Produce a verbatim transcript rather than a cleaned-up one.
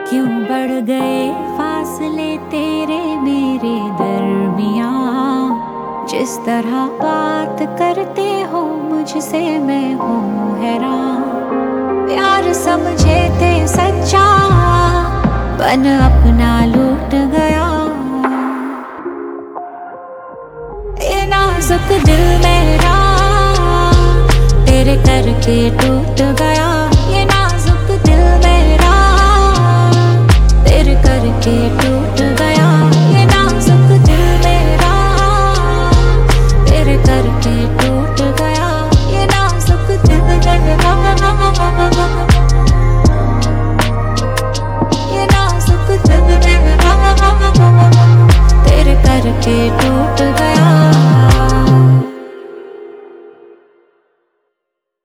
क्यों बढ़ गए फासले तेरे मेरे दरमियाँ। जिस तरह बात करते हो मुझसे मैं हूँ हैरान। प्यार समझे थे सच्चा बन अपना लूट गया। ये नाजुक दिल मेरा तेरे करके टूट गया।